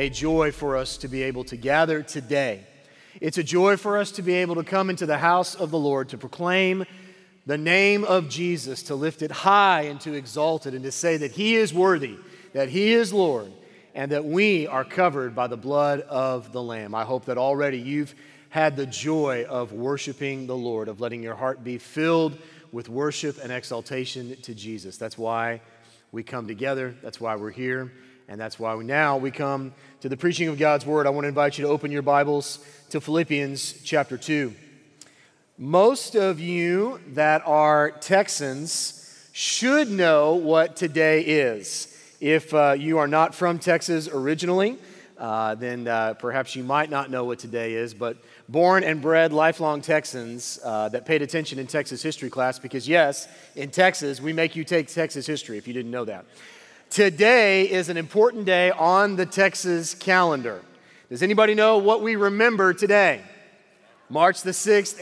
a joy for us to be able to gather today. It's a joy for us to be able to come into the house of the Lord, to proclaim the name of Jesus, to lift it high and to exalt it, and to say that He is worthy, that He is Lord, and that we are covered by the blood of the Lamb. I hope that already you've had the joy of worshiping the Lord, of letting your heart be filled with worship and exaltation to Jesus. That's why we come together. That's why we're here. And that's why we come to the preaching of God's Word. I want to invite you to open your Bibles to Philippians chapter 2. Most of you that are Texans should know what today is. If you are not from Texas originally, then perhaps you might not know what today is, but born and bred lifelong Texans that paid attention in Texas history class, because yes, in Texas, we make you take Texas history if you didn't know that. Today is an important day on the Texas calendar. Does anybody know what we remember today? March the 6th,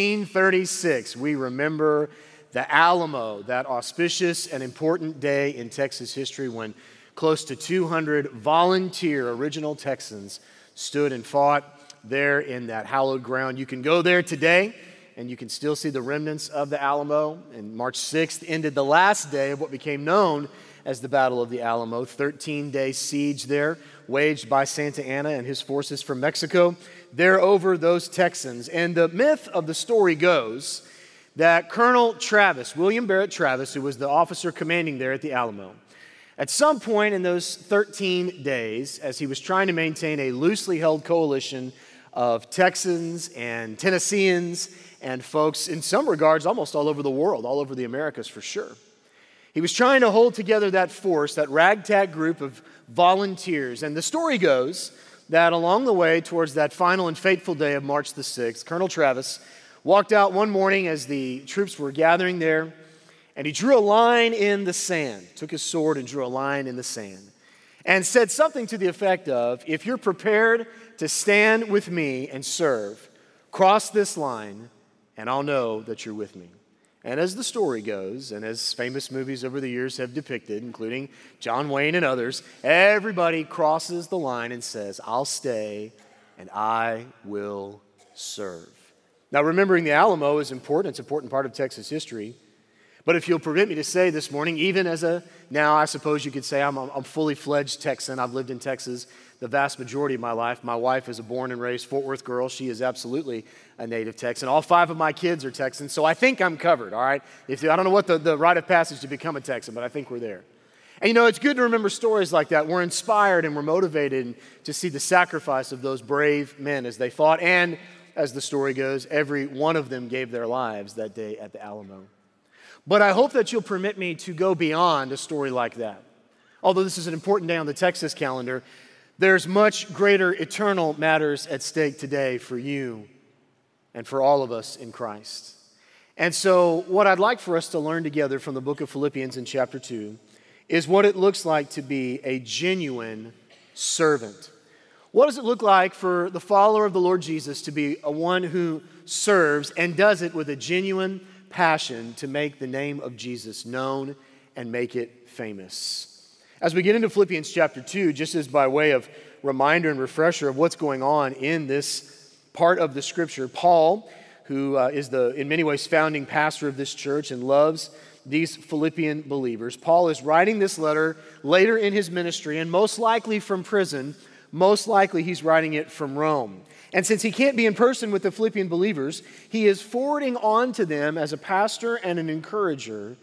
1836. We remember the Alamo, that auspicious and important day in Texas history when close to 200 volunteer original Texans stood and fought there in that hallowed ground. You can go there today and you can still see the remnants of the Alamo. And March 6th ended the last day of what became known as the Battle of the Alamo, 13-day siege there waged by Santa Anna and his forces from Mexico there over those Texans. And the myth of the story goes that Colonel Travis, William Barrett Travis, who was the officer commanding there at the Alamo, at some point in those 13 days, as he was trying to maintain a loosely held coalition of Texans and Tennesseans and folks, in some regards, almost all over the world, all over the Americas for sure. He was trying to hold together that force, that ragtag group of volunteers. And the story goes that along the way towards that final and fateful day of March the 6th, Colonel Travis walked out one morning as the troops were gathering there, and he drew a line in the sand, took his sword and drew a line in the sand, and said something to the effect of, if you're prepared to stand with me and serve, cross this line, and I'll know that you're with me. And as the story goes, and as famous movies over the years have depicted, including John Wayne and others, everybody crosses the line and says, I'll stay and I will serve. Now, remembering the Alamo is important. It's an important part of Texas history. But if you'll permit me to say this morning, even now I suppose you could say I'm a fully fledged Texan. I've lived in Texas the vast majority of my life. My wife is a born and raised Fort Worth girl. She is absolutely a native Texan. All 5 of my kids are Texans, so I think I'm covered, all right? I don't know what the rite of passage to become a Texan, but I think we're there. And you know, it's good to remember stories like that. We're inspired and we're motivated to see the sacrifice of those brave men as they fought. And as the story goes, every one of them gave their lives that day at the Alamo. But I hope that you'll permit me to go beyond a story like that. Although this is an important day on the Texas calendar, there's much greater eternal matters at stake today for you and for all of us in Christ. And so what I'd like for us to learn together from the book of Philippians in chapter 2 is what it looks like to be a genuine servant. What does it look like for the follower of the Lord Jesus to be a one who serves and does it with a genuine passion to make the name of Jesus known and make it famous? As we get into Philippians chapter 2, just as by way of reminder and refresher of what's going on in this part of the scripture, Paul, who is in many ways founding pastor of this church and loves these Philippian believers, Paul is writing this letter later in his ministry and most likely from prison. Most likely he's writing it from Rome. And since he can't be in person with the Philippian believers, he is forwarding on to them as a pastor and an encourager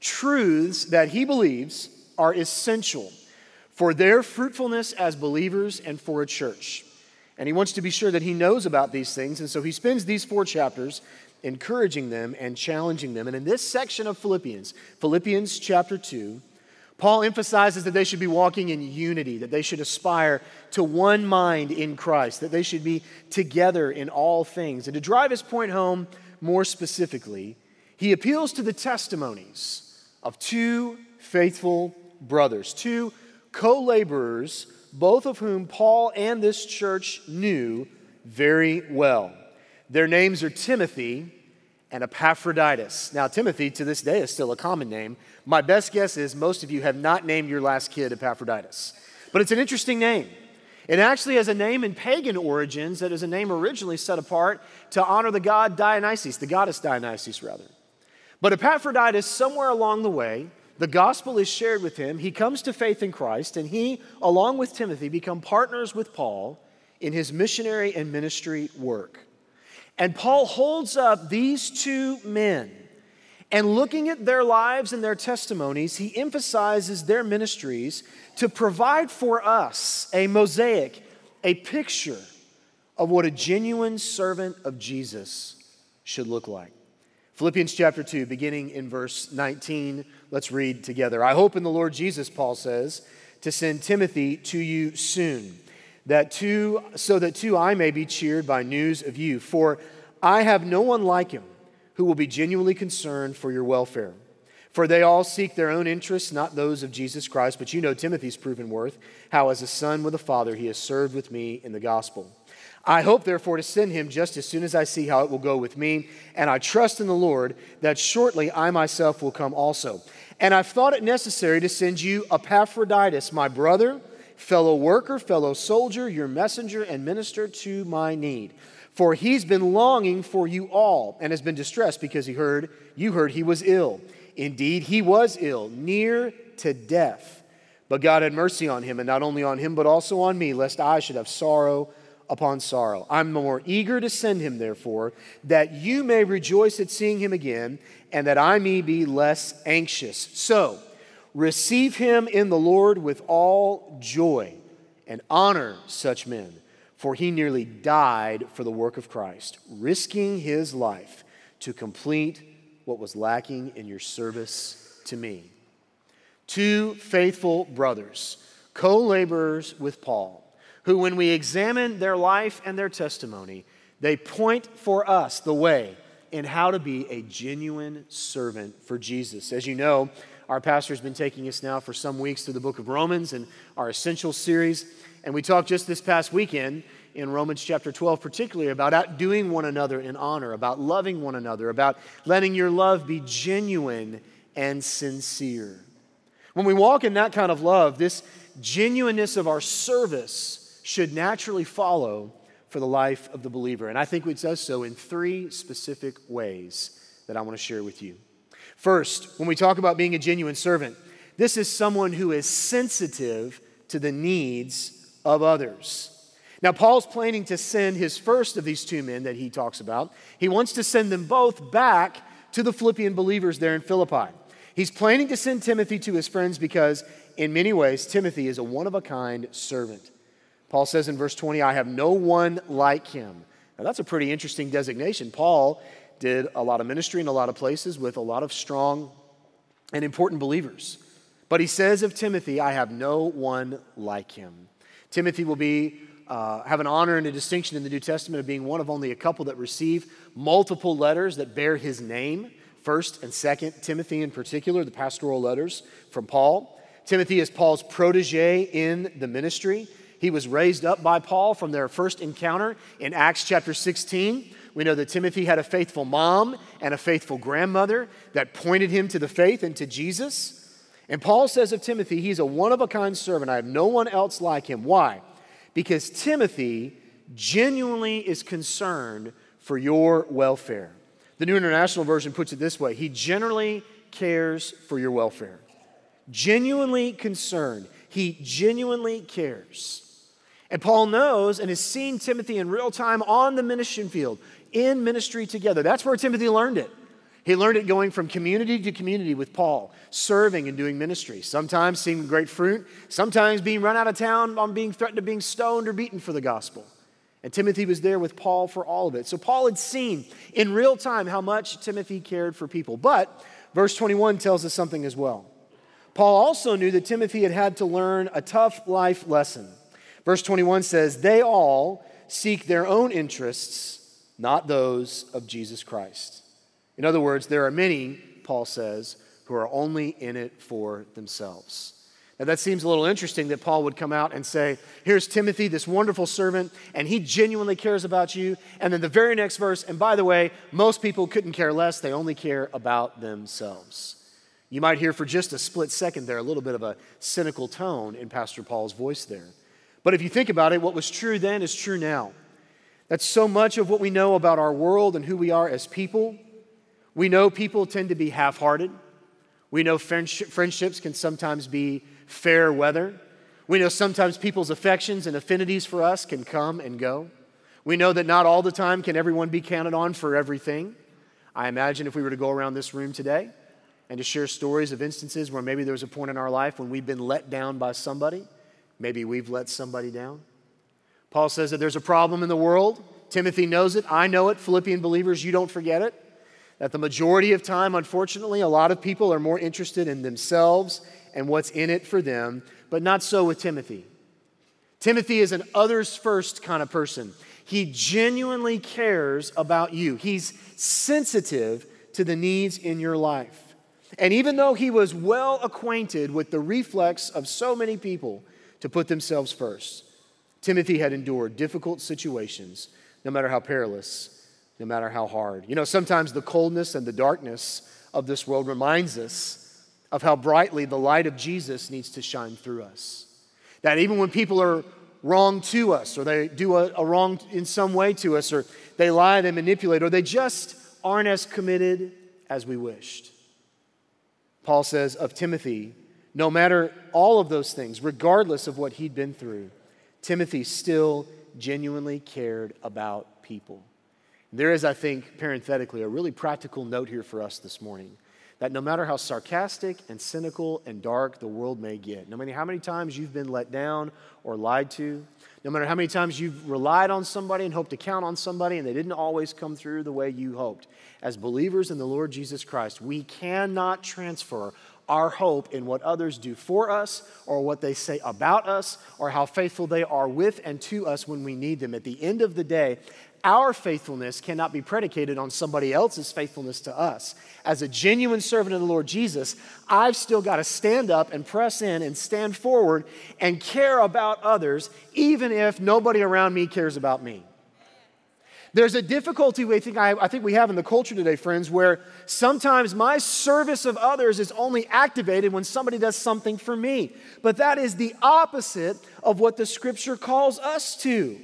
truths that he believes are essential for their fruitfulness as believers and for a church. And he wants to be sure that he knows about these things. And so he spends these 4 chapters encouraging them and challenging them. And in this section of Philippians chapter 2, Paul emphasizes that they should be walking in unity, that they should aspire to one mind in Christ, that they should be together in all things. And to drive his point home more specifically, he appeals to the testimonies of 2 faithful brothers, 2 co-laborers, both of whom Paul and this church knew very well. Their names are Timothy and Epaphroditus. Now, Timothy to this day is still a common name. My best guess is most of you have not named your last kid Epaphroditus. But it's an interesting name. It actually has a name in pagan origins that is a name originally set apart to honor the god Dionysus, the goddess Dionysus, rather. But Epaphroditus, somewhere along the way, the gospel is shared with him. He comes to faith in Christ, and he, along with Timothy, become partners with Paul in his missionary and ministry work. And Paul holds up these two men, and looking at their lives and their testimonies, he emphasizes their ministries to provide for us a mosaic, a picture of what a genuine servant of Jesus should look like. Philippians chapter 2, beginning in verse 19, let's read together. I hope in the Lord Jesus, Paul says, to send Timothy to you soon, so that too I may be cheered by news of you. For I have no one like him who will be genuinely concerned for your welfare. For they all seek their own interests, not those of Jesus Christ. But you know Timothy's proven worth, how as a son with a father he has served with me in the gospel. I hope, therefore, to send him just as soon as I see how it will go with me. And I trust in the Lord that shortly I myself will come also. And I've thought it necessary to send you Epaphroditus, my brother, fellow worker, fellow soldier, your messenger and minister to my need. For he's been longing for you all and has been distressed because you heard he was ill. Indeed, he was ill, near to death. But God had mercy on him, and not only on him, but also on me, lest I should have sorrow upon sorrow. I'm more eager to send him, therefore, that you may rejoice at seeing him again, and that I may be less anxious. So, receive him in the Lord with all joy, and honor such men. For he nearly died for the work of Christ, risking his life to complete what was lacking in your service to me. Two faithful brothers, co-laborers with Paul, who when we examine their life and their testimony, they point for us the way in how to be a genuine servant for Jesus. As you know, our pastor has been taking us now for some weeks through the book of Romans and our Essentials series. And we talked just this past weekend in Romans chapter 12 particularly about outdoing one another in honor, about loving one another, about letting your love be genuine and sincere. When we walk in that kind of love, this genuineness of our service should naturally follow for the life of the believer. And I think it does so in three specific ways that I want to share with you. First, when we talk about being a genuine servant, this is someone who is sensitive to the needs of others. Now, Paul's planning to send his first of these two men that he talks about. He wants to send them both back to the Philippian believers there in Philippi. He's planning to send Timothy to his friends because, in many ways, Timothy is a one-of-a-kind servant. Paul says in verse 20, I have no one like him. Now, that's a pretty interesting designation. Paul did a lot of ministry in a lot of places with a lot of strong and important believers. But he says of Timothy, I have no one like him. Timothy will have an honor and a distinction in the New Testament of being one of only a couple that receive multiple letters that bear his name, 1st and 2nd Timothy in particular, the pastoral letters from Paul. Timothy is Paul's protege in the ministry. He was raised up by Paul from their first encounter in Acts chapter 16. We know that Timothy had a faithful mom and a faithful grandmother that pointed him to the faith and to Jesus. And Paul says of Timothy, he's a one-of-a-kind servant. I have no one else like him. Why? Because Timothy genuinely is concerned for your welfare. The New International Version puts it this way: he generally cares for your welfare. Genuinely concerned. He genuinely cares. And Paul knows and has seen Timothy in real time on the mission field, in ministry together. That's where Timothy learned it. He learned it going from community to community with Paul, serving and doing ministry, sometimes seeing great fruit, sometimes being run out of town on being threatened of being stoned or beaten for the gospel. And Timothy was there with Paul for all of it. So Paul had seen in real time how much Timothy cared for people. But verse 21 tells us something as well. Paul also knew that Timothy had to learn a tough life lesson. Verse 21 says, they all seek their own interests, not those of Jesus Christ. In other words, there are many, Paul says, who are only in it for themselves. Now that seems a little interesting that Paul would come out and say, here's Timothy, this wonderful servant, and he genuinely cares about you. And then the very next verse, and by the way, most people couldn't care less. They only care about themselves. You might hear for just a split second there a little bit of a cynical tone in Pastor Paul's voice there. But if you think about it, what was true then is true now. That's so much of what we know about our world and who we are as people. We know people tend to be half-hearted. We know friendships can sometimes be fair weather. We know sometimes people's affections and affinities for us can come and go. We know that not all the time can everyone be counted on for everything. I imagine if we were to go around this room today and to share stories of instances where maybe there was a point in our life when we've been let down by somebody, maybe we've let somebody down. Paul says that there's a problem in the world. Timothy knows it. I know it. Philippian believers, you don't forget it. That the majority of time, unfortunately, a lot of people are more interested in themselves and what's in it for them, but not so with Timothy. Timothy is an others first kind of person. He genuinely cares about you. He's sensitive to the needs in your life. And even though he was well acquainted with the reflex of so many people to put themselves first, Timothy had endured difficult situations, no matter how perilous, no matter how hard. You know, sometimes the coldness and the darkness of this world reminds us of how brightly the light of Jesus needs to shine through us. That even when people are wrong to us, or they do a wrong in some way to us, or they lie, they manipulate, or they just aren't as committed as we wished. Paul says of Timothy, no matter all of those things, regardless of what he'd been through, Timothy still genuinely cared about people. There is, I think, parenthetically, a really practical note here for us this morning, that no matter how sarcastic and cynical and dark the world may get, no matter how many times you've been let down or lied to, no matter how many times you've relied on somebody and hoped to count on somebody and they didn't always come through the way you hoped, as believers in the Lord Jesus Christ, we cannot transfer our hope in what others do for us or what they say about us or how faithful they are with and to us when we need them. At the end of the day, our faithfulness cannot be predicated on somebody else's faithfulness to us. As a genuine servant of the Lord Jesus, I've still got to stand up and press in and stand forward and care about others, even if nobody around me cares about me. There's a difficulty I think we have in the culture today, friends, where sometimes my service of others is only activated when somebody does something for me. But that is the opposite of what the Scripture calls us to.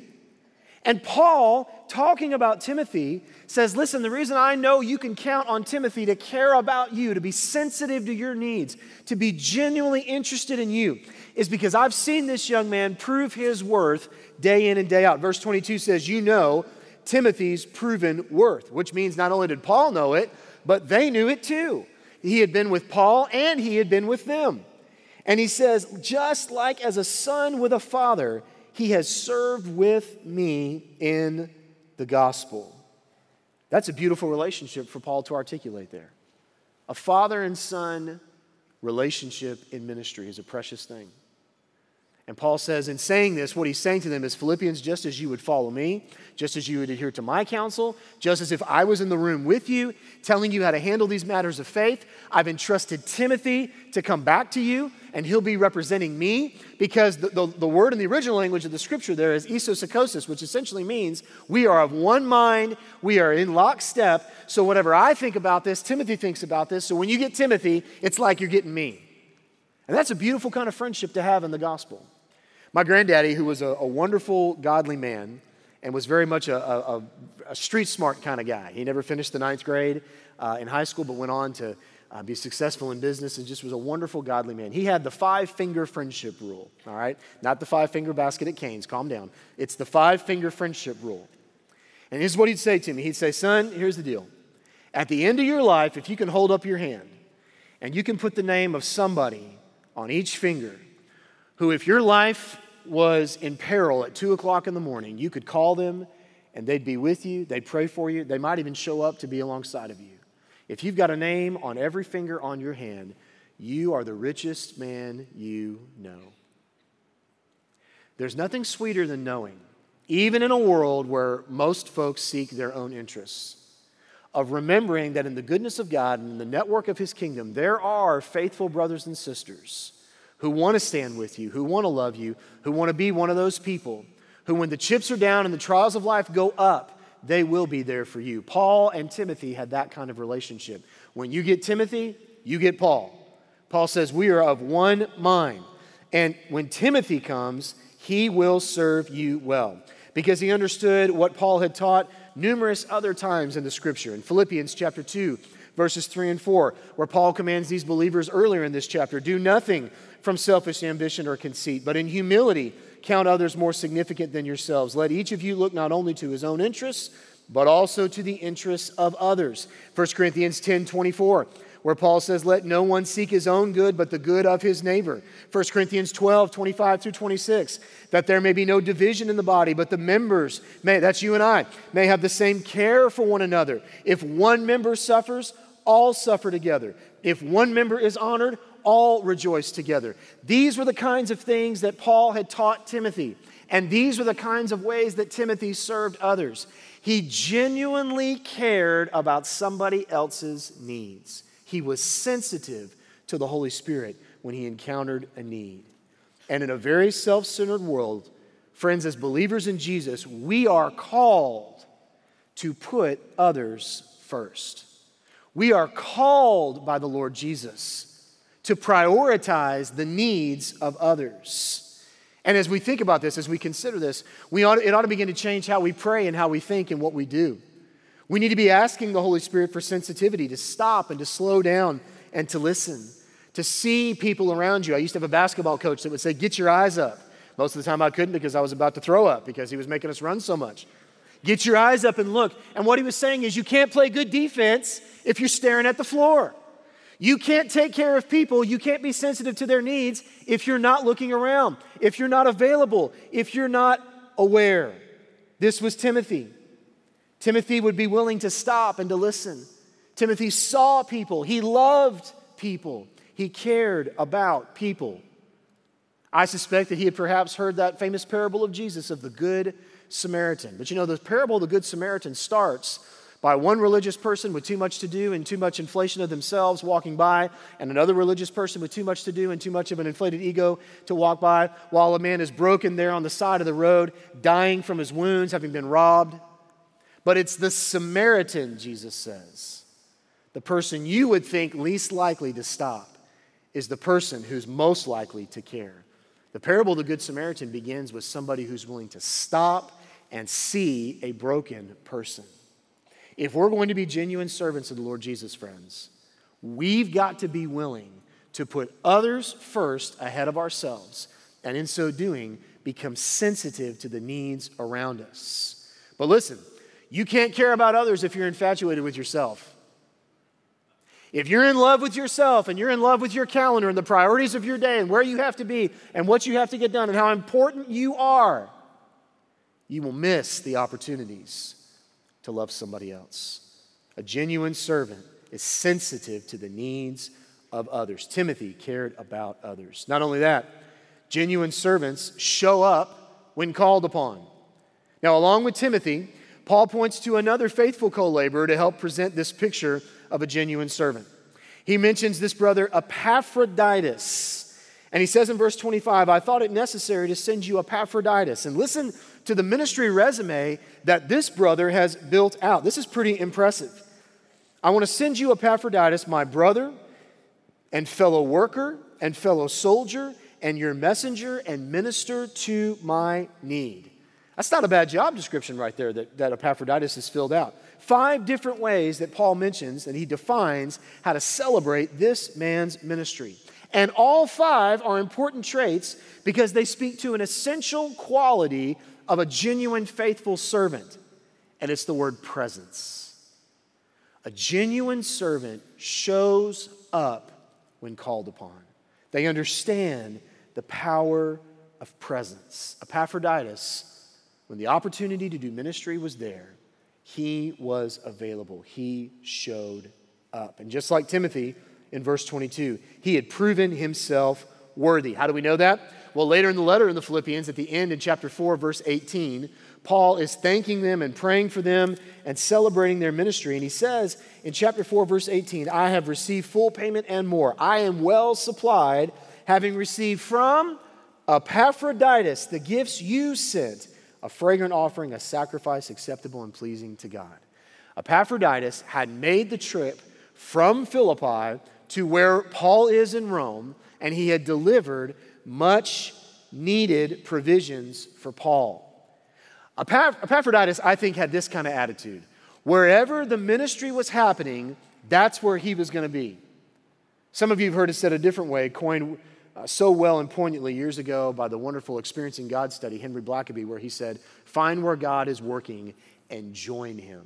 And Paul, talking about Timothy, says, listen, the reason I know you can count on Timothy to care about you, to be sensitive to your needs, to be genuinely interested in you, is because I've seen this young man prove his worth day in and day out. Verse 22 says, you know Timothy's proven worth, which means not only did Paul know it, but they knew it too. He had been with Paul and he had been with them. And he says, just like as a son with a father, he has served with me in the gospel. That's a beautiful relationship for Paul to articulate there. A father and son relationship in ministry is a precious thing. And Paul says in saying this, what he's saying to them is, Philippians, just as you would follow me, just as you would adhere to my counsel, just as if I was in the room with you, telling you how to handle these matters of faith, I've entrusted Timothy to come back to you, and he'll be representing me, because the word in the original language of the Scripture there is isopsychosis, which essentially means we are of one mind, we are in lockstep, so whatever I think about this, Timothy thinks about this, so when you get Timothy, it's like you're getting me. And that's a beautiful kind of friendship to have in the gospel. My granddaddy, who was a wonderful, godly man and was very much a street smart kind of guy. He never finished the 9th grade in high school, but went on to be successful in business and just was a wonderful, godly man. He had the 5-finger friendship rule, all right? Not the 5-finger basket at Cane's, calm down. It's the 5-finger friendship rule. And here's what he'd say to me. He'd say, son, here's the deal. At the end of your life, if you can hold up your hand and you can put the name of somebody on each finger who, if your life was in peril at 2 o'clock in the morning, you could call them and they'd be with you, they'd pray for you, they might even show up to be alongside of you. If you've got a name on every finger on your hand, you are the richest man you know. There's nothing sweeter than knowing, even in a world where most folks seek their own interests, of remembering that in the goodness of God and in the network of His kingdom, there are faithful brothers and sisters who want to stand with you, who want to love you, who want to be one of those people who, when the chips are down and the trials of life go up, they will be there for you. Paul and Timothy had that kind of relationship. When you get Timothy, you get Paul. Paul says we are of one mind. And when Timothy comes, he will serve you well. Because he understood what Paul had taught numerous other times in the Scripture. In Philippians chapter 2, verses 3 and 4, where Paul commands these believers earlier in this chapter, do nothing from selfish ambition or conceit, but in humility count others more significant than yourselves. Let each of you look not only to his own interests, but also to the interests of others. 1 Corinthians 10:24, where Paul says, let no one seek his own good, but the good of his neighbor. 1 Corinthians 12:25 through 26, that there may be no division in the body, but the members may, that's you and I, may have the same care for one another. If one member suffers, all suffer together. If one member is honored, all rejoice together. These were the kinds of things that Paul had taught Timothy, and these were the kinds of ways that Timothy served others. He genuinely cared about somebody else's needs. He was sensitive to the Holy Spirit when he encountered a need. And in a very self-centered world, friends, as believers in Jesus, we are called to put others first. We are called by the Lord Jesus to prioritize the needs of others. And as we think about this, as we consider this, it ought to begin to change how we pray and how we think and what we do. We need to be asking the Holy Spirit for sensitivity, to stop and to slow down and to listen, to see people around you. I used to have a basketball coach that would say, get your eyes up. Most of the time I couldn't because I was about to throw up because he was making us run so much. Get your eyes up and look. And what he was saying is you can't play good defense if you're staring at the floor. You can't take care of people, you can't be sensitive to their needs if you're not looking around, if you're not available, if you're not aware. This was Timothy. Timothy would be willing to stop and to listen. Timothy saw people. He loved people. He cared about people. I suspect that he had perhaps heard that famous parable of Jesus of the Good Samaritan. But you know, the parable of the Good Samaritan starts by one religious person with too much to do and too much inflation of themselves walking by, and another religious person with too much to do and too much of an inflated ego to walk by, while a man is broken there on the side of the road, dying from his wounds, having been robbed. But it's the Samaritan, Jesus says. The person you would think least likely to stop is the person who's most likely to care. The parable of the Good Samaritan begins with somebody who's willing to stop and see a broken person. If we're going to be genuine servants of the Lord Jesus, friends, we've got to be willing to put others first ahead of ourselves, and in so doing, become sensitive to the needs around us. But listen, you can't care about others if you're infatuated with yourself. If you're in love with yourself and you're in love with your calendar and the priorities of your day and where you have to be and what you have to get done and how important you are, you will miss the opportunities to love somebody else. A genuine servant is sensitive to the needs of others. Timothy cared about others. Not only that, genuine servants show up when called upon. Now, along with Timothy, Paul points to another faithful co-laborer to help present this picture of a genuine servant. He mentions this brother Epaphroditus. And he says in verse 25, I thought it necessary to send you Epaphroditus. And listen to the ministry resume that this brother has built out. This is pretty impressive. I want to send you Epaphroditus, my brother and fellow worker and fellow soldier and your messenger and minister to my need. That's not a bad job description right there that Epaphroditus has filled out. 5 different ways that Paul mentions and he defines how to celebrate this man's ministry. And all 5 are important traits because they speak to an essential quality of a genuine faithful servant. And it's the word presence. A genuine servant shows up when called upon. They understand the power of presence. Epaphroditus, when the opportunity to do ministry was there, he was available. He showed up. And just like Timothy in verse 22, he had proven himself worthy. How do we know that? Well, later in the letter in the Philippians, at the end in chapter 4, verse 18, Paul is thanking them and praying for them and celebrating their ministry. And he says in chapter 4, verse 18, I have received full payment and more. I am well supplied, having received from Epaphroditus the gifts you sent, a fragrant offering, a sacrifice acceptable and pleasing to God. Epaphroditus had made the trip from Philippi to where Paul is in Rome, and he had delivered much needed provisions for Paul. Epaphroditus, I think, had this kind of attitude. Wherever the ministry was happening, that's where he was going to be. Some of you have heard it said a different way, coined so well and poignantly years ago by the wonderful Experiencing God study, Henry Blackaby, where he said, find where God is working and join him.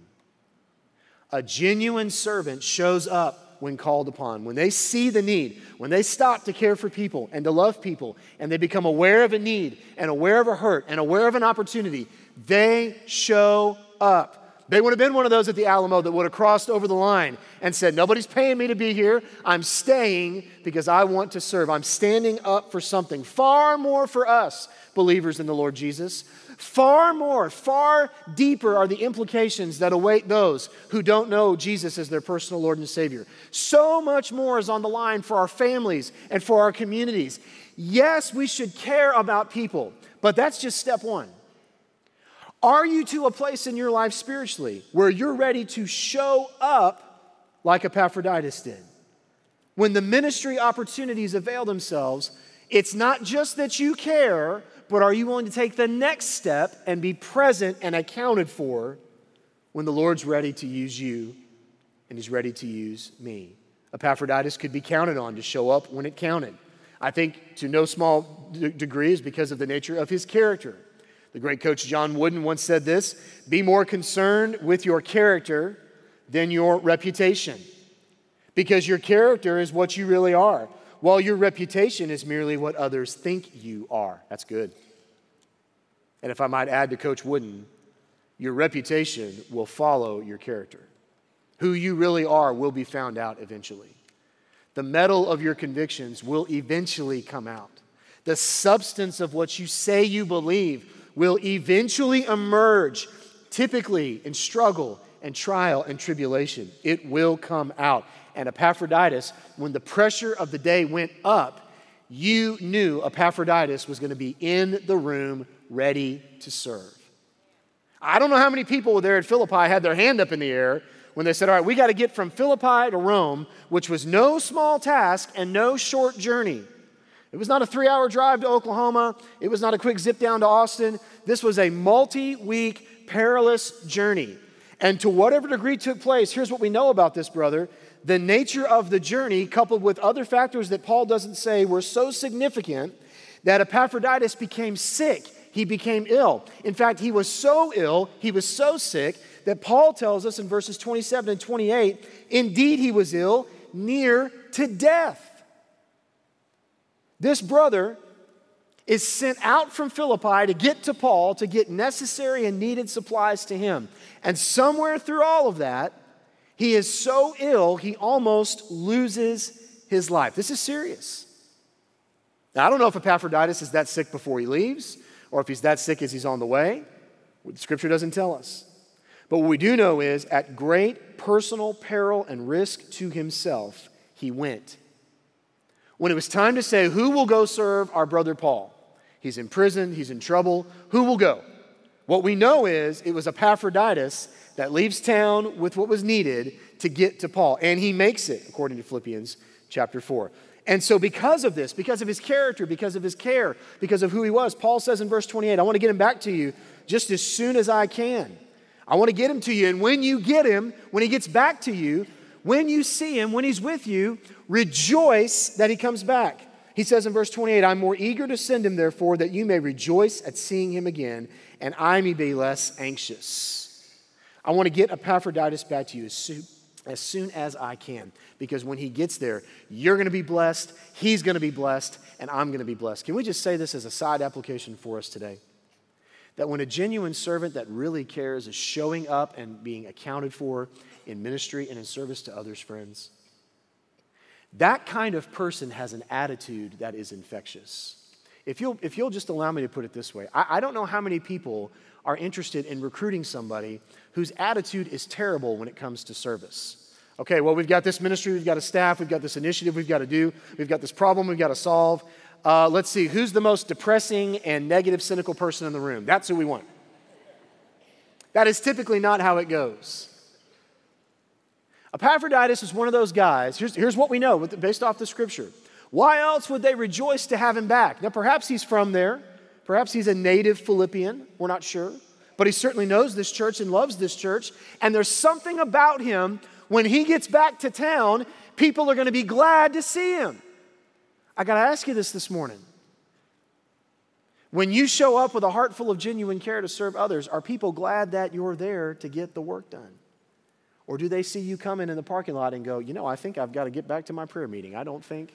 A genuine servant shows up when called upon. When they see the need, when they stop to care for people and to love people, and they become aware of a need and aware of a hurt and aware of an opportunity, they show up. They would have been one of those at the Alamo that would have crossed over the line and said, nobody's paying me to be here. I'm staying because I want to serve. I'm standing up for something far more for us, believers in the Lord Jesus. Far more, far deeper are the implications that await those who don't know Jesus as their personal Lord and Savior. So much more is on the line for our families and for our communities. Yes, we should care about people, but that's just step one. Are you to a place in your life spiritually where you're ready to show up like Epaphroditus did? When the ministry opportunities avail themselves, it's not just that you care, but are you willing to take the next step and be present and accounted for when the Lord's ready to use you and He's ready to use me? Epaphroditus could be counted on to show up when it counted. I think to no small degree is because of the nature of his character. The great coach John Wooden once said this, be more concerned with your character than your reputation, because your character is what you really are, while your reputation is merely what others think you are. That's good. And if I might add to Coach Wooden, your reputation will follow your character. Who you really are will be found out eventually. The metal of your convictions will eventually come out. The substance of what you say you believe will eventually emerge, typically in struggle and trial and tribulation. It will come out. And Epaphroditus, when the pressure of the day went up, you knew Epaphroditus was going to be in the room ready to serve. I don't know how many people there at Philippi had their hand up in the air when they said, all right, we got to get from Philippi to Rome, which was no small task and no short journey. It was not a 3-hour drive to Oklahoma. It was not a quick zip down to Austin. This was a multi-week perilous journey. And to whatever degree took place, here's what we know about this, brother. The nature of the journey, coupled with other factors that Paul doesn't say, were so significant that Epaphroditus became sick. He became ill. In fact, he was so ill, he was so sick, that Paul tells us in verses 27 and 28, indeed he was ill, near to death. This brother is sent out from Philippi to get to Paul to get necessary and needed supplies to him. And somewhere through all of that, he is so ill, he almost loses his life. This is serious. Now, I don't know if Epaphroditus is that sick before he leaves, or if he's that sick as he's on the way. The Scripture doesn't tell us. But what we do know is, at great personal peril and risk to himself, he went. When it was time to say, who will go serve our brother Paul? He's in prison, he's in trouble. Who will go? What we know is it was Epaphroditus that leaves town with what was needed to get to Paul. And he makes it, according to Philippians chapter 4. And so because of this, because of his character, because of his care, because of who he was, Paul says in verse 28, I want to get him back to you just as soon as I can. I want to get him to you. And when you get him, when he gets back to you, when you see him, when he's with you, rejoice that he comes back. He says in verse 28, I'm more eager to send him, therefore, that you may rejoice at seeing him again, and I may be less anxious. I want to get Epaphroditus back to you as soon as I can, because when he gets there, you're going to be blessed, he's going to be blessed, and I'm going to be blessed. Can we just say this as a side application for us today? That when a genuine servant that really cares is showing up and being accounted for in ministry and in service to others, friends, that kind of person has an attitude that is infectious. If you'll just allow me to put it this way, I don't know how many people are interested in recruiting somebody whose attitude is terrible when it comes to service. Okay, well, we've got this ministry, we've got a staff, we've got this initiative we've got to do, we've got this problem we've got to solve. Let's see, who's the most depressing and negative, cynical person in the room? That's who we want. That is typically not how it goes. Epaphroditus is one of those guys, here's what we know based off the Scripture. Why else would they rejoice to have him back? Now, perhaps he's from there. Perhaps he's a native Philippian. We're not sure. But he certainly knows this church and loves this church. And there's something about him, when he gets back to town, people are going to be glad to see him. I got to ask you this morning. When you show up with a heart full of genuine care to serve others, are people glad that you're there to get the work done? Or do they see you coming in the parking lot and go, I think I've got to get back to my prayer meeting. I don't think.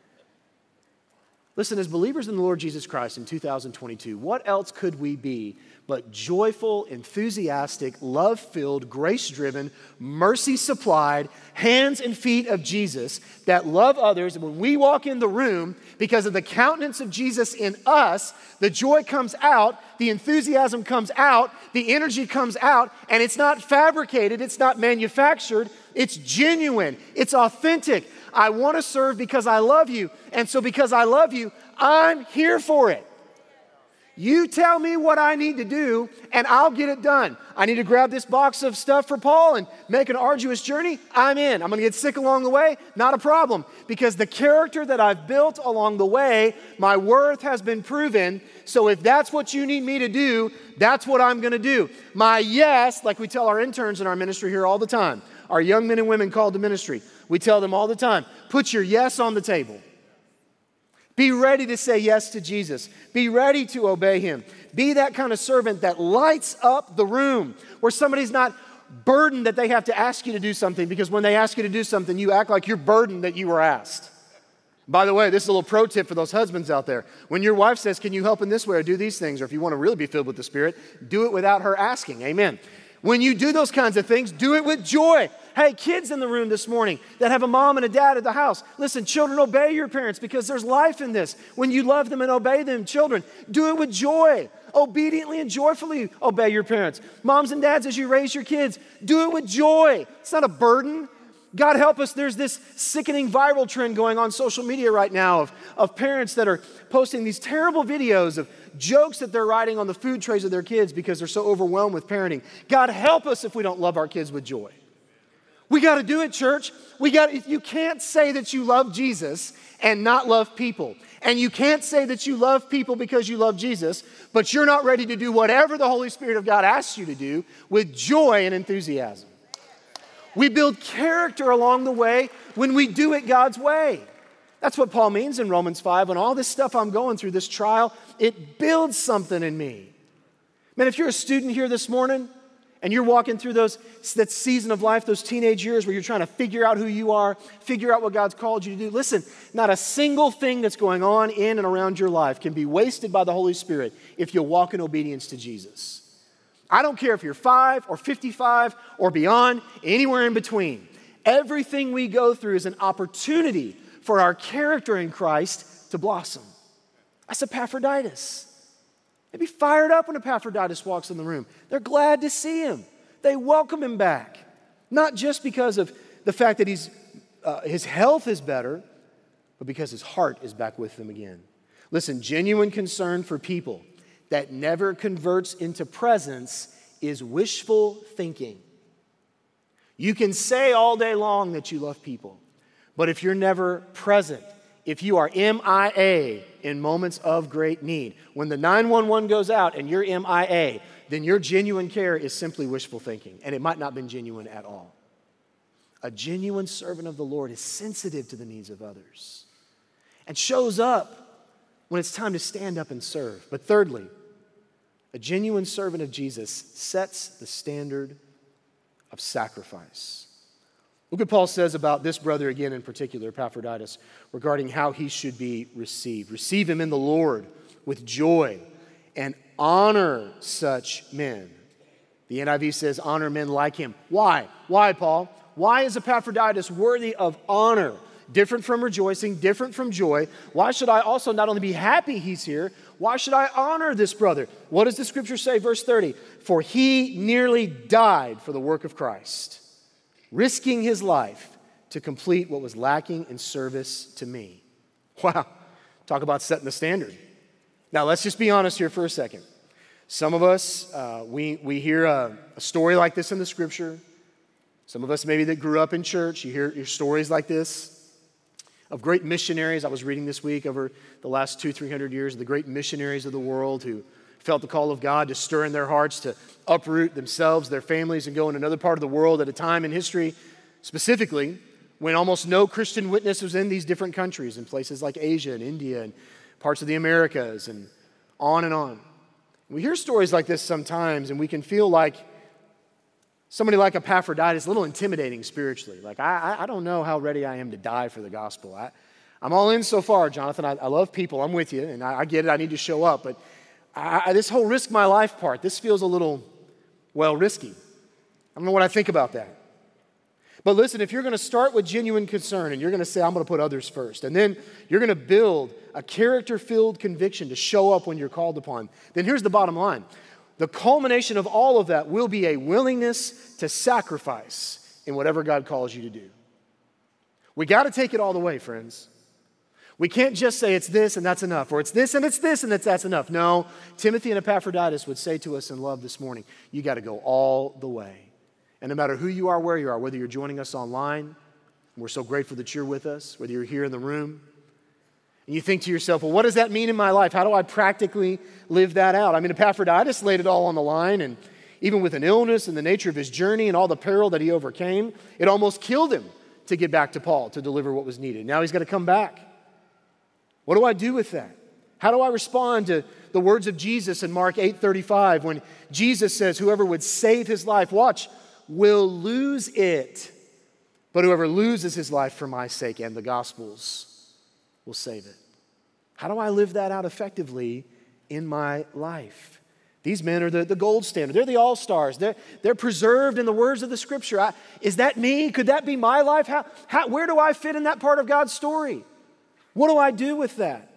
Listen, as believers in the Lord Jesus Christ in 2022, what else could we be but joyful, enthusiastic, love-filled, grace-driven, mercy-supplied, hands and feet of Jesus that love others? And when we walk in the room, because of the countenance of Jesus in us, the joy comes out, the enthusiasm comes out, the energy comes out, and it's not fabricated, it's not manufactured, it's genuine, it's authentic. I want to serve because I love you, and so because I love you, I'm here for it. You tell me what I need to do, and I'll get it done. I need to grab this box of stuff for Paul and make an arduous journey. I'm in. I'm going to get sick along the way. Not a problem. Because the character that I've built along the way, my worth has been proven. So if that's what you need me to do, that's what I'm going to do. My yes, like we tell our interns in our ministry here all the time, our young men and women called to ministry, we tell them all the time, put your yes on the table. Be ready to say yes to Jesus. Be ready to obey him. Be that kind of servant that lights up the room, where somebody's not burdened that they have to ask you to do something, because when they ask you to do something, you act like you're burdened that you were asked. By the way, this is a little pro tip for those husbands out there. When your wife says, can you help in this way or do these things, or if you want to really be filled with the Spirit, do it without her asking. Amen. When you do those kinds of things, do it with joy. Hey, kids in the room this morning that have a mom and a dad at the house, listen, children, obey your parents because there's life in this. When you love them and obey them, children, do it with joy. Obediently and joyfully obey your parents. Moms and dads, as you raise your kids, do it with joy. It's not a burden. God help us, there's this sickening viral trend going on social media right now of parents that are posting these terrible videos of jokes that they're writing on the food trays of their kids because they're so overwhelmed with parenting. God help us if we don't love our kids with joy. We got to do it, church. You can't say that you love Jesus and not love people. And you can't say that you love people because you love Jesus, but you're not ready to do whatever the Holy Spirit of God asks you to do with joy and enthusiasm. We build character along the way when we do it God's way. That's what Paul means in Romans 5. When all this stuff I'm going through, this trial, it builds something in me. Man, if you're a student here this morning and you're walking through that season of life, those teenage years where you're trying to figure out who you are, figure out what God's called you to do, listen, not a single thing that's going on in and around your life can be wasted by the Holy Spirit if you'll walk in obedience to Jesus. I don't care if you're 5 or 55 or beyond, anywhere in between. Everything we go through is an opportunity for our character in Christ to blossom. That's Epaphroditus. They'd be fired up when Epaphroditus walks in the room. They're glad to see him. They welcome him back. Not just because of the fact that his health is better, but because his heart is back with them again. Listen, genuine concern for people that never converts into presence is wishful thinking. You can say all day long that you love people, but if you're never present, if you are MIA in moments of great need, when the 911 goes out and you're MIA, then your genuine care is simply wishful thinking, and it might not have been genuine at all. A genuine servant of the Lord is sensitive to the needs of others and shows up when it's time to stand up and serve. But thirdly, a genuine servant of Jesus sets the standard of sacrifice. Look what Paul says about this brother again in particular, Epaphroditus, regarding how he should be received. Receive him in the Lord with joy and honor such men. The NIV says honor men like him. Why? Why, Paul? Why is Epaphroditus worthy of honor? Different from rejoicing, different from joy. Why should I also not only be happy he's here, why should I honor this brother? What does the scripture say? Verse 30, for he nearly died for the work of Christ, risking his life to complete what was lacking in service to me. Wow, talk about setting the standard. Now let's just be honest here for a second. Some of us, we hear a story like this in the scripture. Some of us maybe that grew up in church, you hear stories like this. of great missionaries. I was reading this week over the last 200-300 years, the great missionaries of the world who felt the call of God to stir in their hearts to uproot themselves, their families, and go in another part of the world at a time in history, specifically, when almost no Christian witness was in these different countries, in places like Asia and India and parts of the Americas and on and on. We hear stories like this sometimes, and we can feel like somebody like Epaphroditus, a little intimidating spiritually. Like, I don't know how ready I am to die for the gospel. I'm all in so far, Jonathan. I love people. I'm with you, and I get it. I need to show up. But this whole risk my life part, this feels a little, risky. I don't know what I think about that. But listen, if you're going to start with genuine concern and you're going to say, I'm going to put others first, and then you're going to build a character-filled conviction to show up when you're called upon, then here's the bottom line. The culmination of all of that will be a willingness to sacrifice in whatever God calls you to do. We got to take it all the way, friends. We can't just say it's this and that's enough, or it's this and that's enough. No, Timothy and Epaphroditus would say to us in love this morning, you got to go all the way. And no matter who you are, where you are, whether you're joining us online, we're so grateful that you're with us, whether you're here in the room, and you think to yourself, well, what does that mean in my life? How do I practically live that out? I mean, Epaphroditus laid it all on the line, and even with an illness and the nature of his journey and all the peril that he overcame, it almost killed him to get back to Paul to deliver what was needed. Now he's got to come back. What do I do with that? How do I respond to the words of Jesus in Mark 8:35 when Jesus says, whoever would save his life, watch, will lose it, but whoever loses his life for my sake and the gospel's will save it. How do I live that out effectively in my life? These men are the gold standard. They're the all-stars. They're preserved in the words of the Scripture. Is that me? Could that be my life? Where do I fit in that part of God's story? What do I do with that?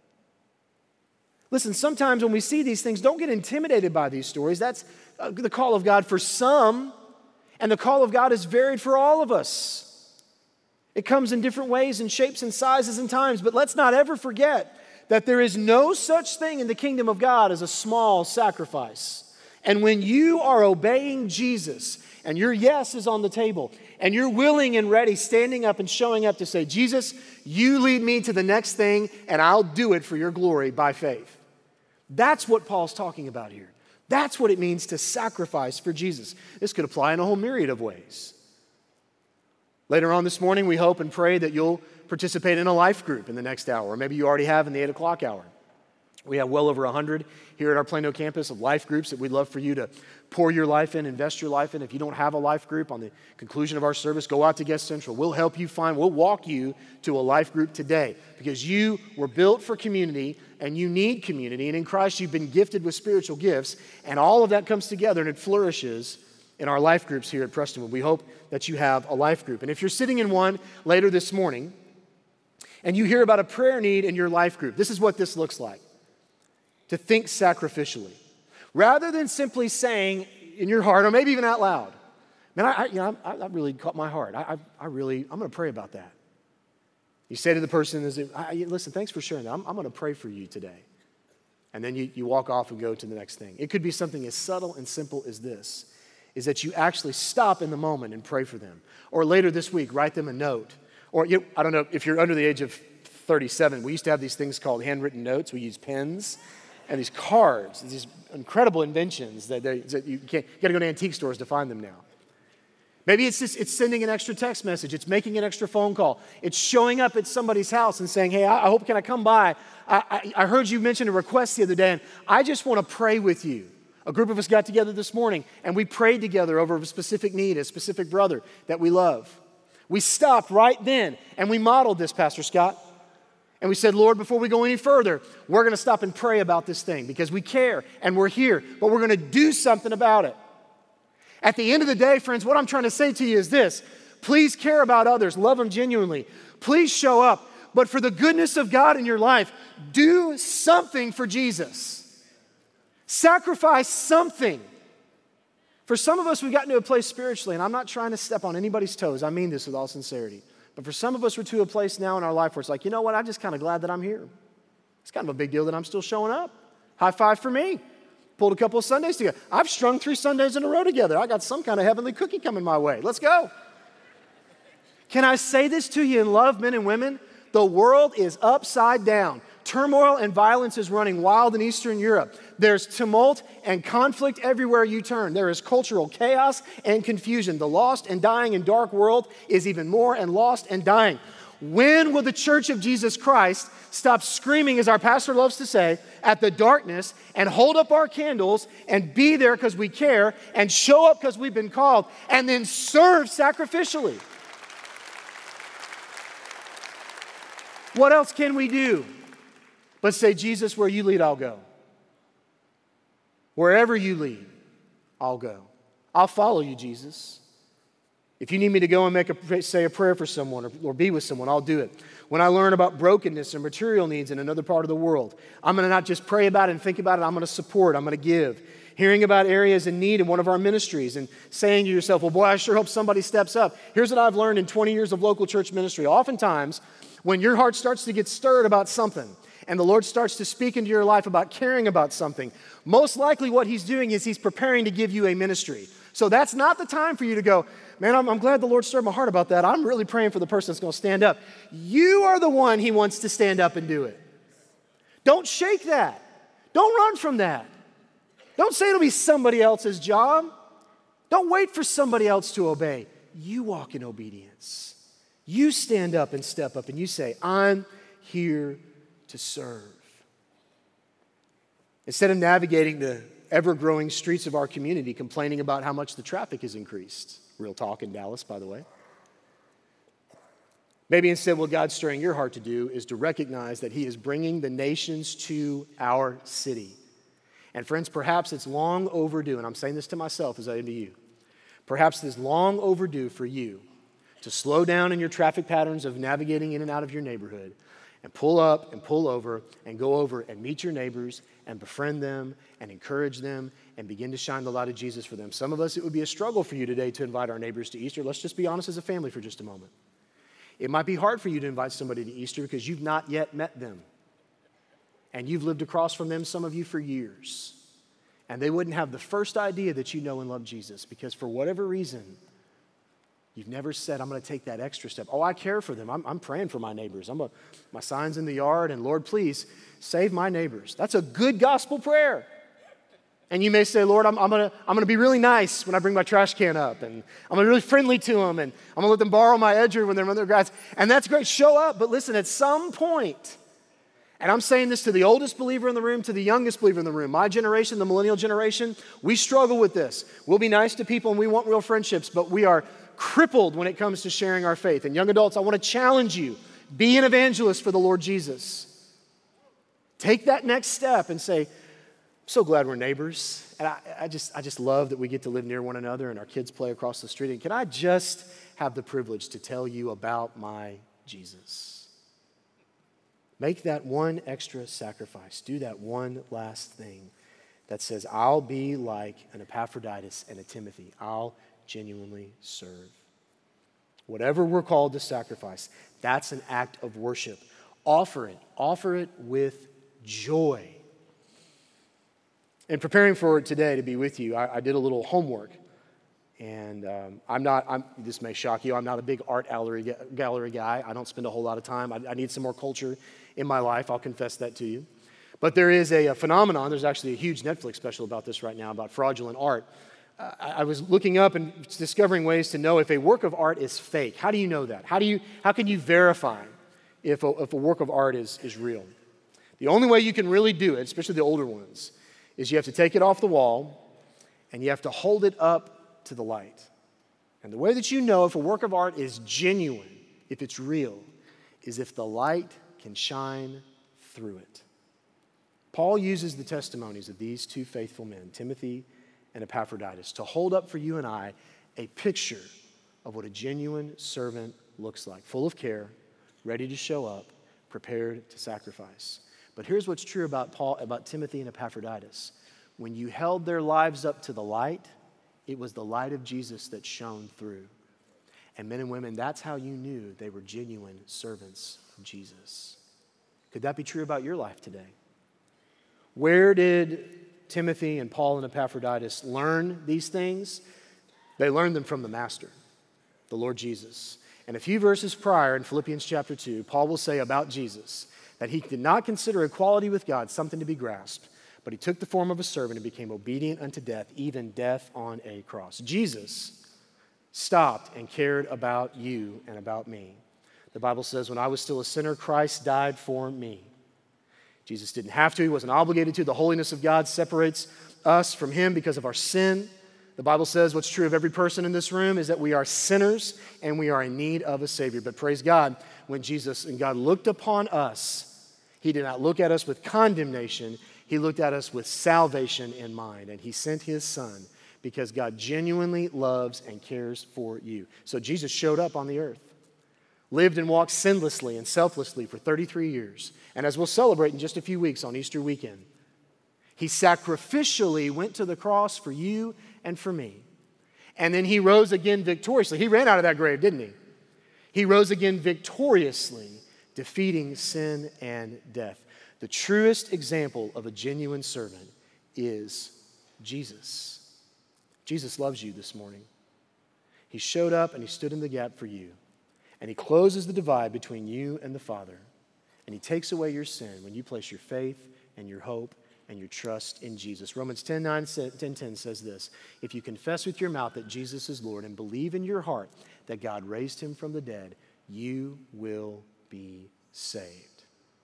Listen, sometimes when we see these things, don't get intimidated by these stories. That's the call of God for some, and the call of God is varied for all of us. It comes in different ways and shapes and sizes and times, but let's not ever forget that there is no such thing in the kingdom of God as a small sacrifice. And when you are obeying Jesus and your yes is on the table and you're willing and ready, standing up and showing up to say, Jesus, you lead me to the next thing and I'll do it for your glory by faith. That's what Paul's talking about here. That's what it means to sacrifice for Jesus. This could apply in a whole myriad of ways. Later on this morning, we hope and pray that you'll participate in a life group in the next hour, or maybe you already have in the 8 o'clock hour. We have well over 100 here at our Plano campus of life groups that we'd love for you to pour your life in, invest your life in. If you don't have a life group, on the conclusion of our service, go out to Guest Central. We'll help you we'll walk you to a life group today because you were built for community and you need community. And in Christ, you've been gifted with spiritual gifts, and all of that comes together and it flourishes in our life groups here at Prestonwood. We hope that you have a life group. And if you're sitting in one later this morning and you hear about a prayer need in your life group, this is what this looks like. To think sacrificially. Rather than simply saying in your heart, or maybe even out loud, man, I really caught my heart. I'm going to pray about that. You say to the person, listen, thanks for sharing that. I'm going to pray for you today. And then you walk off and go to the next thing. It could be something as subtle and simple as this, is that you actually stop in the moment and pray for them. Or later this week, write them a note. Or I don't know, if you're under the age of 37, we used to have these things called handwritten notes. We use pens and these cards, these incredible inventions that you got to go to antique stores to find them now. Maybe it's sending an extra text message. It's making an extra phone call. It's showing up at somebody's house and saying, hey, I hope, can I come by? I heard you mention a request the other day, and I just want to pray with you. A group of us got together this morning, and we prayed together over a specific need, a specific brother that we love. We stopped right then, and we modeled this, Pastor Scott. And we said, Lord, before we go any further, we're going to stop and pray about this thing because we care, and we're here, but we're going to do something about it. At the end of the day, friends, what I'm trying to say to you is this. Please care about others. Love them genuinely. Please show up. But for the goodness of God in your life, do something for Jesus. Sacrifice something. For some of us, we've gotten to a place spiritually, and I'm not trying to step on anybody's toes. I mean this with all sincerity. But for some of us, we're to a place now in our life where it's like, you know what? I'm just kind of glad that I'm here. It's kind of a big deal that I'm still showing up. High five for me. Pulled a couple of Sundays together. I've strung 3 Sundays in a row together. I got some kind of heavenly cookie coming my way. Let's go. Can I say this to you in love, men and women? The world is upside down. Turmoil and violence is running wild in Eastern Europe. There's tumult and conflict everywhere you turn. There is cultural chaos and confusion. The lost and dying and dark world is even more and lost and dying. When will the Church of Jesus Christ stop screaming, as our pastor loves to say, at the darkness and hold up our candles and be there because we care and show up because we've been called and then serve sacrificially? What else can we do but say, Jesus, where you lead, I'll go. Wherever you lead, I'll go. I'll follow you, Jesus. If you need me to go and say a prayer for someone or be with someone, I'll do it. When I learn about brokenness and material needs in another part of the world, I'm going to not just pray about it and think about it, I'm going to support, I'm going to give. Hearing about areas in need in one of our ministries and saying to yourself, well, boy, I sure hope somebody steps up. Here's what I've learned in 20 years of local church ministry. Oftentimes, when your heart starts to get stirred about something and the Lord starts to speak into your life about caring about something, most likely what He's doing is He's preparing to give you a ministry. So that's not the time for you to go, man, I'm glad the Lord stirred my heart about that. I'm really praying for the person that's going to stand up. You are the one He wants to stand up and do it. Don't shake that. Don't run from that. Don't say it'll be somebody else's job. Don't wait for somebody else to obey. You walk in obedience. You stand up and step up and you say, I'm here to serve. Instead of navigating the ever-growing streets of our community, complaining about how much the traffic has increased. Real talk in Dallas, by the way. Maybe instead what God's stirring your heart to do is to recognize that He is bringing the nations to our city. And friends, perhaps it's long overdue, and I'm saying this to myself as I am to you. Perhaps it's long overdue for you to slow down in your traffic patterns of navigating in and out of your neighborhood and pull up and pull over and go over and meet your neighbors and befriend them and encourage them and begin to shine the light of Jesus for them. Some of us, it would be a struggle for you today to invite our neighbors to Easter. Let's just be honest as a family for just a moment. It might be hard for you to invite somebody to Easter because you've not yet met them. And you've lived across from them, some of you, for years. And they wouldn't have the first idea that you know and love Jesus because for whatever reason, you've never said, I'm going to take that extra step. Oh, I care for them. I'm praying for my neighbors. My sign's in the yard, and Lord, please save my neighbors. That's a good gospel prayer. And you may say, Lord, I'm going to be really nice when I bring my trash can up, and I'm going to be really friendly to them, and I'm going to let them borrow my edger when they're on their grass. And that's great. Show up. But listen, at some point, and I'm saying this to the oldest believer in the room, to the youngest believer in the room, my generation, the millennial generation, we struggle with this. We'll be nice to people and we want real friendships, but we are crippled when it comes to sharing our faith. And young adults, I want to challenge you. Be an evangelist for the Lord Jesus. Take that next step and say, I'm so glad we're neighbors. And I just love that we get to live near one another and our kids play across the street. And can I just have the privilege to tell you about my Jesus? Make that one extra sacrifice. Do that one last thing that says, I'll be like an Epaphroditus and a Timothy. I'll genuinely serve. Whatever we're called to sacrifice, that's an act of worship. Offer it with joy. In preparing for today to be with you, I did a little homework. And this may shock you, I'm not a big art gallery guy. I don't spend a whole lot of time. I need some more culture in my life, I'll confess that to you. But there is a phenomenon, there's actually a huge Netflix special about this right now, about fraudulent art. I was looking up and discovering ways to know if a work of art is fake. How do you know that? How can you verify if a work of art is real? The only way you can really do it, especially the older ones, is you have to take it off the wall and you have to hold it up to the light. And the way that you know if a work of art is genuine, if it's real, is if the light can shine through it. Paul uses the testimonies of these two faithful men, Timothy and Epaphroditus, to hold up for you and I a picture of what a genuine servant looks like, full of care, ready to show up, prepared to sacrifice. But here's what's true about Timothy and Epaphroditus. When you held their lives up to the light, it was the light of Jesus that shone through. And men and women, that's how you knew they were genuine servants of Jesus. Could that be true about your life today? Where did Timothy and Paul and Epaphroditus learn these things? They learned them from the Master, the Lord Jesus. And a few verses prior in Philippians chapter 2, Paul will say about Jesus that he did not consider equality with God something to be grasped, but he took the form of a servant and became obedient unto death, even death on a cross. Jesus stopped and cared about you and about me. The Bible says, when I was still a sinner, Christ died for me. Jesus didn't have to. He wasn't obligated to. The holiness of God separates us from him because of our sin. The Bible says what's true of every person in this room is that we are sinners and we are in need of a Savior. But praise God, when Jesus and God looked upon us, he did not look at us with condemnation. He looked at us with salvation in mind. And he sent his Son because God genuinely loves and cares for you. So Jesus showed up on the earth, lived and walked sinlessly and selflessly for 33 years. And as we'll celebrate in just a few weeks on Easter weekend, he sacrificially went to the cross for you and for me. And then he rose again victoriously. He ran out of that grave, didn't he? He rose again victoriously, defeating sin and death. The truest example of a genuine servant is Jesus. Jesus loves you this morning. He showed up and he stood in the gap for you. And he closes the divide between you and the Father. And he takes away your sin when you place your faith and your hope and your trust in Jesus. Romans 10:10 says this: if you confess with your mouth that Jesus is Lord and believe in your heart that God raised him from the dead, you will be saved.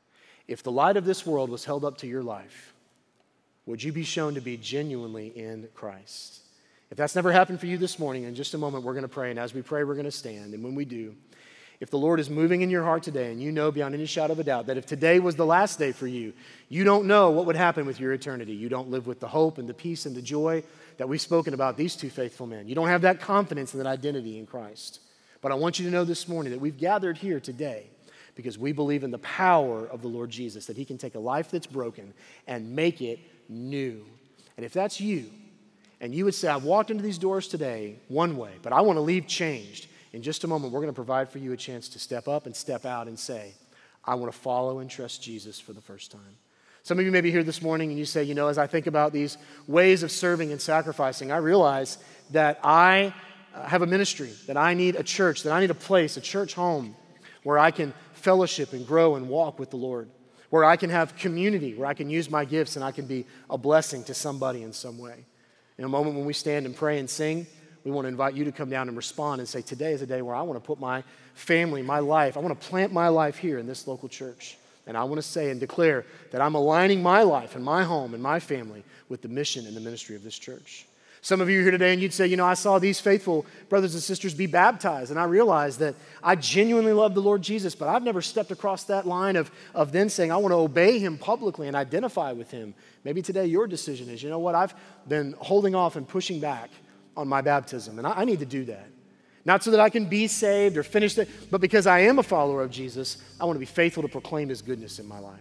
If the light of this world was held up to your life, would you be shown to be genuinely in Christ? If that's never happened for you this morning, in just a moment we're going to pray, and as we pray we're going to stand. And when we do, if the Lord is moving in your heart today and you know beyond any shadow of a doubt that if today was the last day for you, you don't know what would happen with your eternity. You don't live with the hope and the peace and the joy that we've spoken about these two faithful men. You don't have that confidence and that identity in Christ. But I want you to know this morning that we've gathered here today because we believe in the power of the Lord Jesus, that he can take a life that's broken and make it new. And if that's you, and you would say, I've walked into these doors today one way, but I want to leave changed, in just a moment, we're going to provide for you a chance to step up and step out and say, I want to follow and trust Jesus for the first time. Some of you may be here this morning and you say, as I think about these ways of serving and sacrificing, I realize that I have a ministry, that I need a church, that I need a place, a church home where I can fellowship and grow and walk with the Lord, where I can have community, where I can use my gifts and I can be a blessing to somebody in some way. In a moment when we stand and pray and sing, we want to invite you to come down and respond and say, today is a day where I want to put my family, my life, I want to plant my life here in this local church. And I want to say and declare that I'm aligning my life and my home and my family with the mission and the ministry of this church. Some of you are here today and you'd say, I saw these faithful brothers and sisters be baptized, and I realized that I genuinely love the Lord Jesus, but I've never stepped across that line of then saying I want to obey him publicly and identify with him. Maybe today your decision is, I've been holding off and pushing back on my baptism, and I need to do that. Not so that I can be saved or finish it, but because I am a follower of Jesus, I want to be faithful to proclaim his goodness in my life.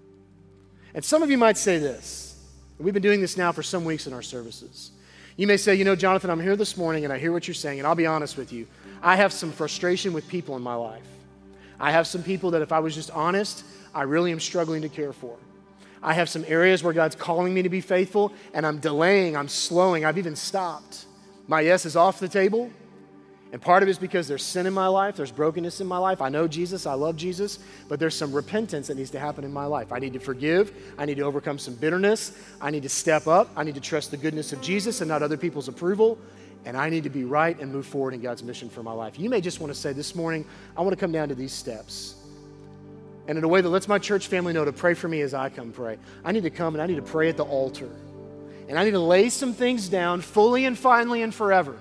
And some of you might say this, and we've been doing this now for some weeks in our services. You may say, Jonathan, I'm here this morning and I hear what you're saying, and I'll be honest with you. I have some frustration with people in my life. I have some people that if I was just honest, I really am struggling to care for. I have some areas where God's calling me to be faithful, and I'm delaying, I'm slowing, I've even stopped. My yes is off the table, and part of it is because there's sin in my life, there's brokenness in my life. I know Jesus, I love Jesus, but there's some repentance that needs to happen in my life. I need to forgive, I need to overcome some bitterness, I need to step up, I need to trust the goodness of Jesus and not other people's approval, and I need to be right and move forward in God's mission for my life. You may just want to say this morning, I want to come down to these steps. And in a way that lets my church family know to pray for me as I come pray. I need to come and I need to pray at the altar. And I need to lay some things down fully and finally and forever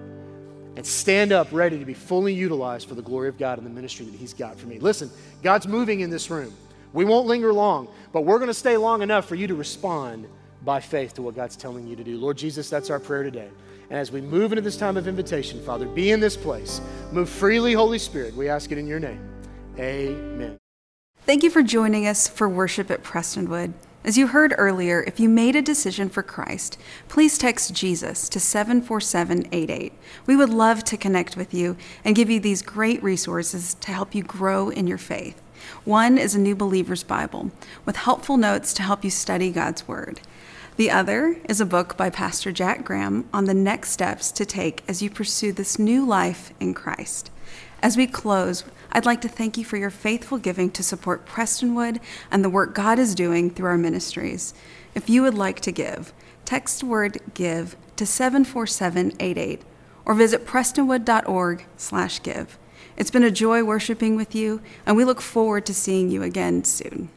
and stand up ready to be fully utilized for the glory of God and the ministry that he's got for me. Listen, God's moving in this room. We won't linger long, but we're going to stay long enough for you to respond by faith to what God's telling you to do. Lord Jesus, that's our prayer today. And as we move into this time of invitation, Father, be in this place. Move freely, Holy Spirit. We ask it in your name. Amen. Thank you for joining us for worship at Prestonwood. As you heard earlier, if you made a decision for Christ, please text Jesus to 74788. We would love to connect with you and give you these great resources to help you grow in your faith. One is a New Believer's Bible with helpful notes to help you study God's Word. The other is a book by Pastor Jack Graham on the next steps to take as you pursue this new life in Christ. As we close, I'd like to thank you for your faithful giving to support Prestonwood and the work God is doing through our ministries. If you would like to give, text the word GIVE to 74788 or visit prestonwood.org/give. It's been a joy worshiping with you, and we look forward to seeing you again soon.